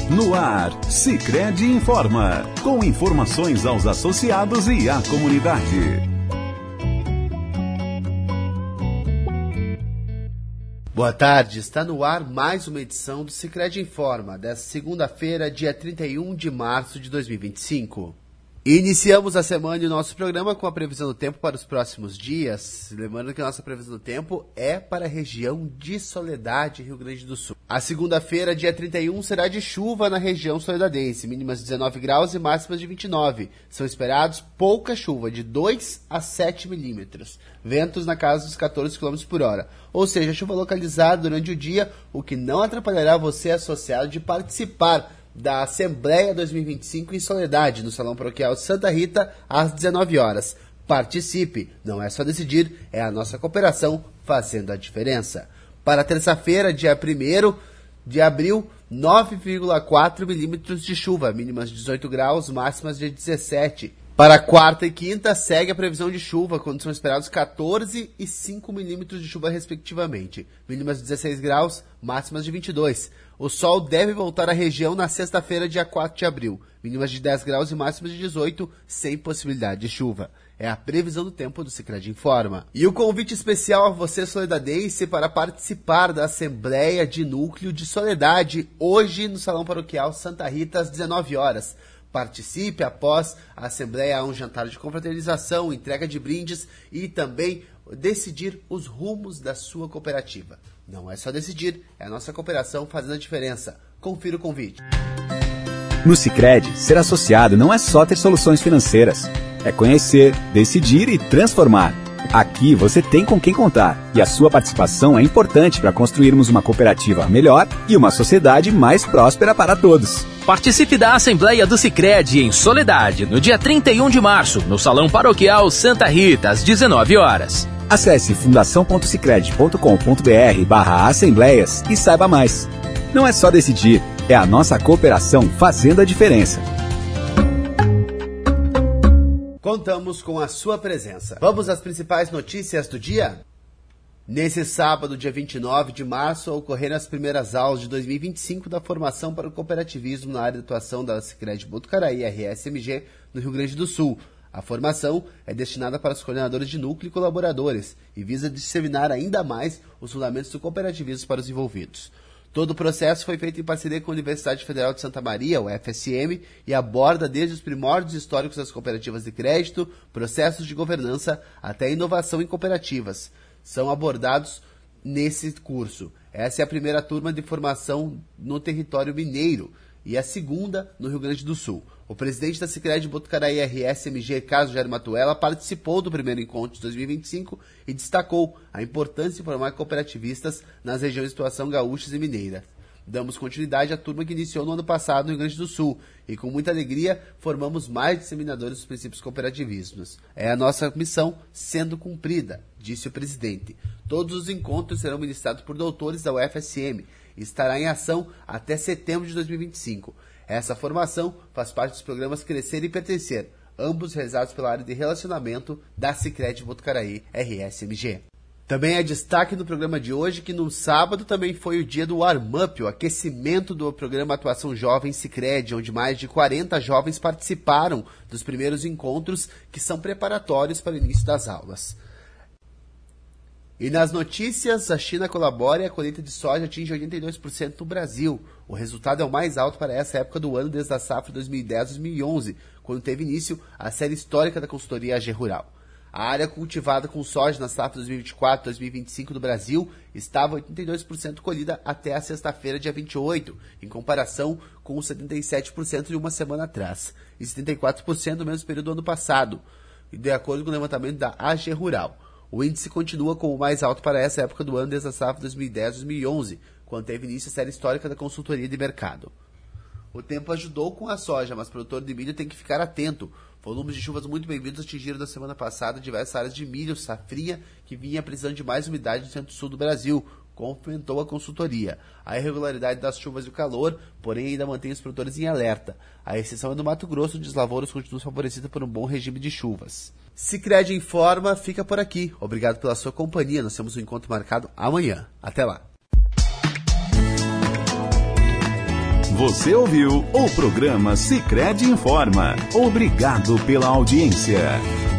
No ar, Sicredi Informa, com informações aos associados e à comunidade. Boa tarde, está no ar mais uma edição do Sicredi Informa, desta segunda-feira, dia 31 de março de 2025. Iniciamos a semana e o nosso programa com a previsão do tempo para os próximos dias. Lembrando que a nossa previsão do tempo é para a região de Soledade, Rio Grande do Sul. A segunda-feira, dia 31, será de chuva na região soledadense, mínimas de 19 graus e máximas de 29. São esperados pouca chuva, de 2 a 7 milímetros. Ventos na casa dos 14 km por hora. Ou seja, chuva localizada durante o dia, o que não atrapalhará você associado de participar da Assembleia 2025 em Soledade, no Salão Paroquial de Santa Rita, às 19 horas. Participe, não é só decidir, é a nossa cooperação fazendo a diferença. Para terça-feira, dia 1º de abril, 9,4 milímetros de chuva, mínimas de 18 graus, máximas de 17. Para quarta e quinta, segue a previsão de chuva, quando são esperados 14 e 5 milímetros de chuva, respectivamente. Mínimas de 16 graus, máximas de 22. O sol deve voltar à região na sexta-feira, dia 4 de abril. Mínimas de 10 graus e máximas de 18, sem possibilidade de chuva. É a previsão do tempo do Sicredi Informa. E o convite especial a você, soledadense, para participar da Assembleia de Núcleo de Soledade, hoje no Salão Paroquial Santa Rita, às 19 horas. Participe. Após a Assembleia, há um jantar de confraternização, entrega de brindes e também decidir os rumos da sua cooperativa. Não é só decidir, é a nossa cooperação fazendo a diferença. Confira o convite. No Sicredi, ser associado não é só ter soluções financeiras. É conhecer, decidir e transformar. Aqui você tem com quem contar e a sua participação é importante para construirmos uma cooperativa melhor e uma sociedade mais próspera para todos. Participe da Assembleia do Sicredi em Soledade, no dia 31 de março, no Salão Paroquial Santa Rita, às 19 horas. Acesse fundação.sicredi.com.br/assembleias e saiba mais. Não é só decidir, é a nossa cooperação fazendo a diferença. Contamos com a sua presença. Vamos às principais notícias do dia? Nesse sábado, dia 29 de março, ocorreram as primeiras aulas de 2025 da formação para o cooperativismo na área de atuação da Sicredi Botucaraí, RSMG, no Rio Grande do Sul. A formação é destinada para os coordenadores de núcleo e colaboradores e visa disseminar ainda mais os fundamentos do cooperativismo para os envolvidos. Todo o processo foi feito em parceria com a Universidade Federal de Santa Maria, UFSM, e aborda desde os primórdios históricos das cooperativas de crédito, processos de governança, até a inovação em cooperativas. São abordados nesse curso. Essa é a primeira turma de formação no território mineiro e a segunda no Rio Grande do Sul. O presidente da Sicredi Botucaraí RSMG, Carlos Jair Matuella, participou do primeiro encontro de 2025 e destacou a importância de formar cooperativistas nas regiões de situação gaúchas e mineira. Damos continuidade à turma que iniciou no ano passado no Rio Grande do Sul e, com muita alegria, formamos mais disseminadores dos princípios cooperativistas. É a nossa missão sendo cumprida, disse o presidente. Todos os encontros serão ministrados por doutores da UFSM e estará em ação até setembro de 2025. Essa formação faz parte dos programas Crescer e Pertencer, ambos realizados pela área de relacionamento da Sicredi Botucaraí RSMG. Também é destaque no programa de hoje que no sábado também foi o dia do warm-up, o aquecimento do programa Atuação Jovem Sicredi, onde mais de 40 jovens participaram dos primeiros encontros que são preparatórios para o início das aulas. E nas notícias, a China colabora e a colheita de soja atinge 82% no Brasil. O resultado é o mais alto para essa época do ano desde a safra 2010-2011, quando teve início a série histórica da consultoria AG Rural. A área cultivada com soja na safra 2024-2025 do Brasil estava 82% colhida até a sexta-feira, dia 28, em comparação com os 77% de uma semana atrás, e 74% no mesmo período do ano passado, de acordo com o levantamento da AG Rural. O índice continua como o mais alto para essa época do ano desde a safra 2010-2011, quando teve início a série histórica da consultoria de mercado. O tempo ajudou com a soja, mas o produtor de milho tem que ficar atento. Volumes de chuvas muito bem-vindos atingiram na semana passada diversas áreas de milho, safrinha, que vinha precisando de mais umidade no centro-sul do Brasil, comentou a consultoria. A irregularidade das chuvas e o calor, porém, ainda mantém os produtores em alerta. A exceção é no Mato Grosso, onde os lavouros continuam favorecidos por um bom regime de chuvas. Sicredi Informa fica por aqui. Obrigado pela sua companhia. Nós temos um encontro marcado amanhã. Até lá. Você ouviu o programa Sicredi Informa. Obrigado pela audiência.